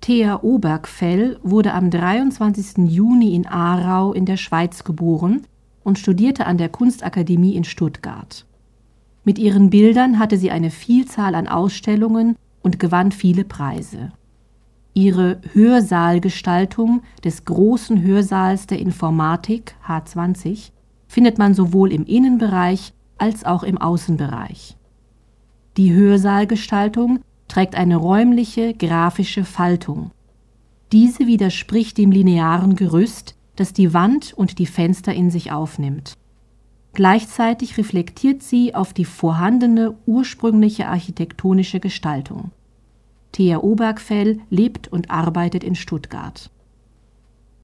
Thea Obergfell wurde am 23. Juni in Aarau in der Schweiz geboren und studierte an der Kunstakademie in Stuttgart. Mit ihren Bildern hatte sie eine Vielzahl an Ausstellungen und gewann viele Preise. Ihre Hörsaalgestaltung des großen Hörsaals der Informatik H20 findet man sowohl im Innenbereich als auch im Außenbereich. Die Hörsaalgestaltung trägt eine räumliche, grafische Faltung. Diese widerspricht dem linearen Gerüst, das die Wand und die Fenster in sich aufnimmt. Gleichzeitig reflektiert sie auf die vorhandene ursprüngliche architektonische Gestaltung. Thea Obergfell lebt und arbeitet in Stuttgart.